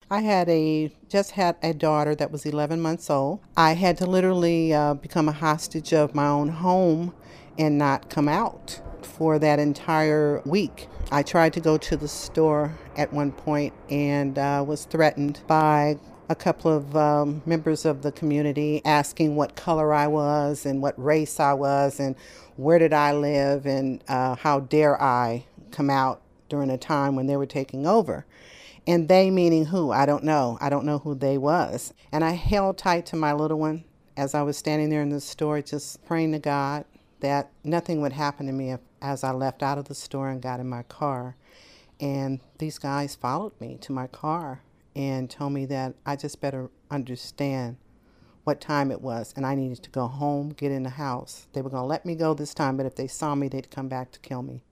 I just had a daughter that was 11 months old. I had to literally become a hostage of my own home and not come out for that entire week. I tried to go to the store at one point and was threatened by a couple of members of the community asking what color I was and what race I was and where did I live and how dare I come out during a time when they were taking over. And they meaning who? I don't know. I don't know who they was. And I held tight to my little one as I was standing there in the store, just praying to God that nothing would happen to me as I left out of the store and got in my car. And these guys followed me to my car and told me that I just better understand what time it was and I needed to go home, get in the house. They were going to let me go this time, but if they saw me, they'd come back to kill me.